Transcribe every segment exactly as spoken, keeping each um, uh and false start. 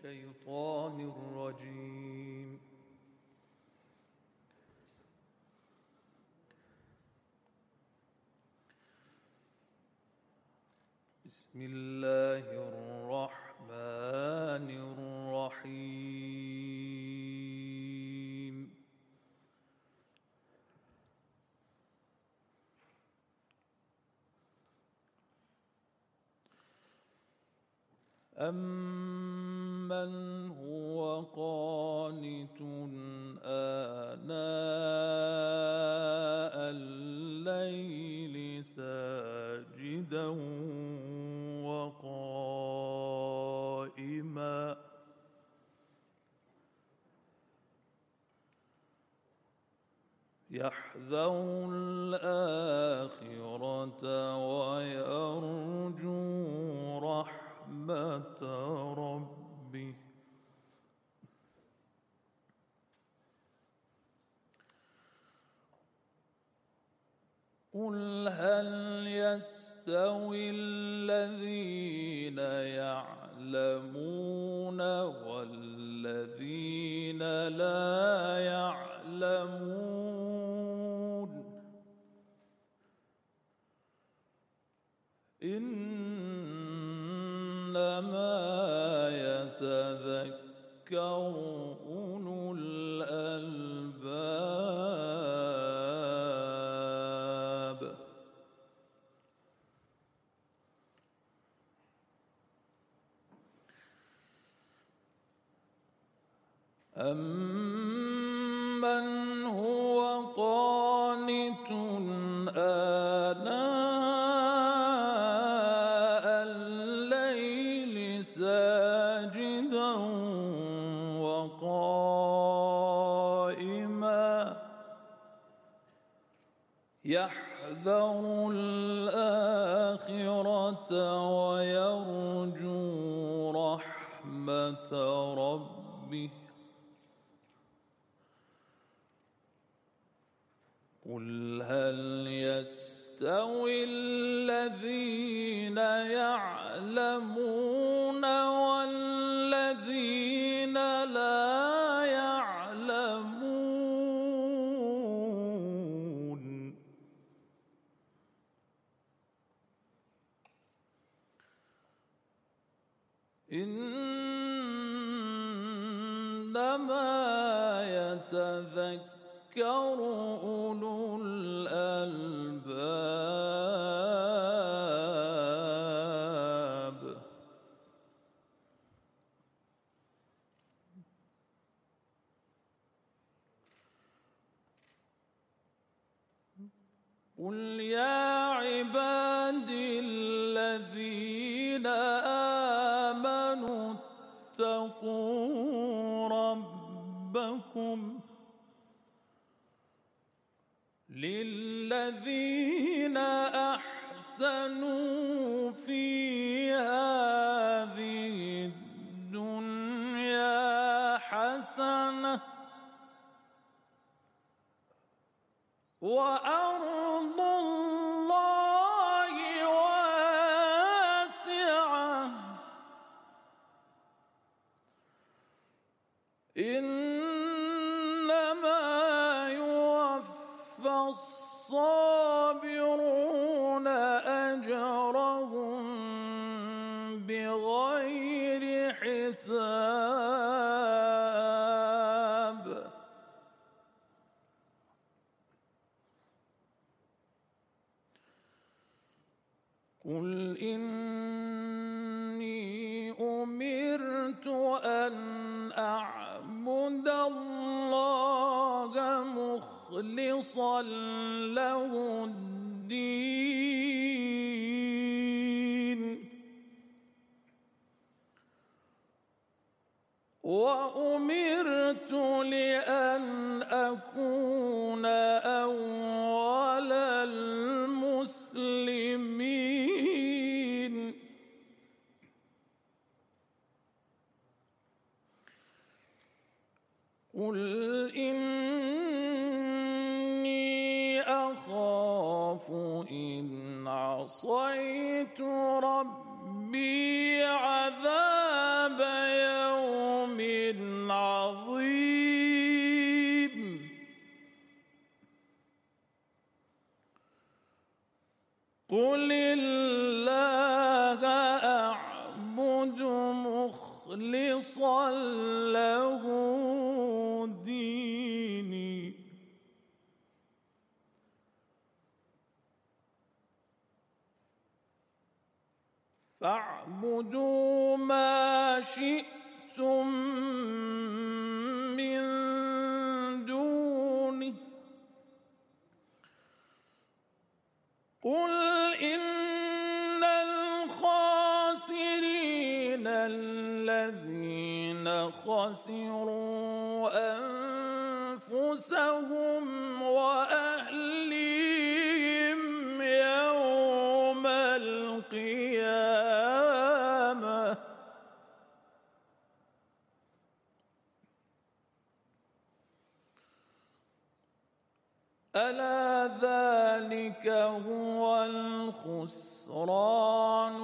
الشيطان الرجيم. بسم الله الرحمن الرحيم. أَمَّنْ هُوَ قَانِتٌ آنَاءَ اللَّيْلِ سَاجِدًا وَقَائِمًا يَحْذَرُ الْآخِرَةَ وَيَرْجُو رَحْمَةَ رَبِّهِ. قُلْ هَلْ يَسْتَوِي الَّذِينَ يَعْلَمُونَ وَالَّذِينَ لَا يَعْلَمُونَ إِنَّمَا يَتَذَكَّرُ أُولُو الْأَلْبَابِ. أَمَّنْ هُوَ قَانِتٌ آنَاءَ اللَّيْلِ سَاجِدًا وَقَائِمًا يَحْذَرُ الْآخِرَةَ وَيَرْجُو رَحْمَةَ رَبِّهِ. قُلْ هَلْ يَسْتَوِي الَّذِينَ يَعْلَمُونَ وَالَّذِينَ لَا يَعْلَمُونَ إِنَّمَا يَتَذَكَّرُ أُولُو الْأَلْبَابِ. قُلْ يَا عِبَادِي الَّذِينَ آمَنُوا اتَّقُوا رَبَّكُمْ لِلَّذِينَ أَحْسَنُوا فِي هَٰذِهِ الدُّنْيَا حَسَنَةٌ وَأَرْضُ اللَّهِ وَاسِعَةٌ إِنَّمَا يُوَفَّى الصَّابِرُونَ أَجْرَهُم بِغَيْرِ حِسَابٍ. قُلْ إِنِّي أُمِرْتُ أَنْ أَعْبُدَ اللَّهَ مُخْلِصًا لَهُ الدِّينَ وَأُمِرْتُ لِأَنْ أَكُونَ أَوَّلَ الْمُسْلِمِينَ. قُلْ إِنِّي أَخَافُ إِنْ عَصَيْتُ رَبِّي عَذَابَ يَوْمٍ له ديني فاعبدوا ما شئتم من دونه قل إن الخاسرين الذين خسروا أنفسهم وأهليهم يوم القيامة ألا ذلك هو الخسران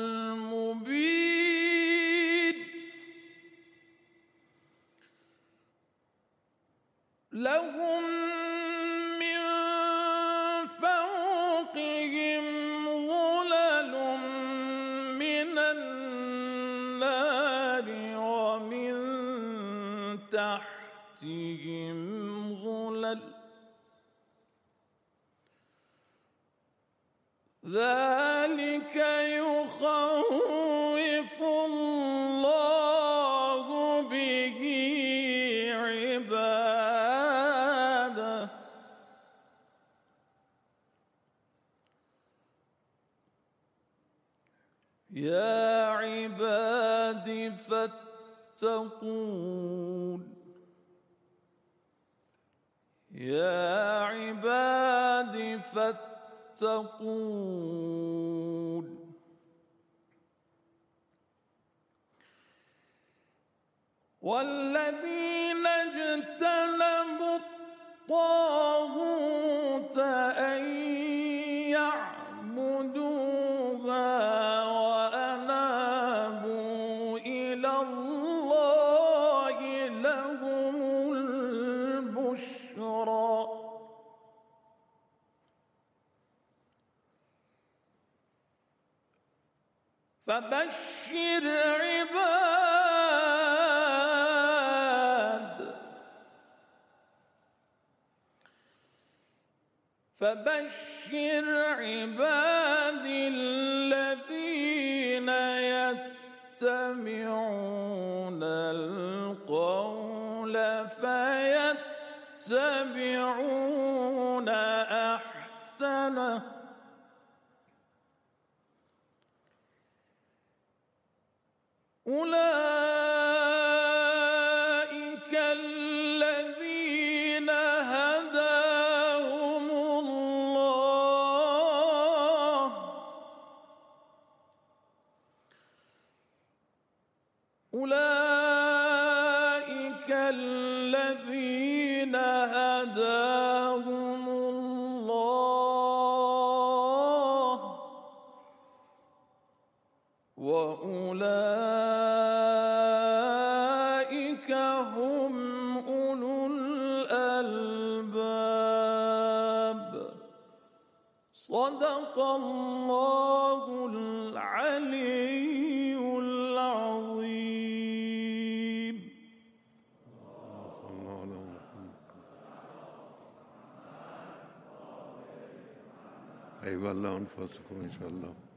المبين لهم من فوقهم ظلل من النار ومن تحتهم ظلل ذلك يخوف الله به عباده يا عباد فاتقون يا عباد فاتقون تقول والذين اجتنبوا الطاغوت أن يعبدوها وأنابوا إلى الله لهم البشرى فبشر عباد فبشر عبادي الذين يستمعون القول فيتبعون أحسنه أولئك الذين هداهم الله أولئك الذين هداهم الله وأولئك هم أولو الألباب صدق الله العلي العظيم. أيوة الله أنفسكم إن شاء الله.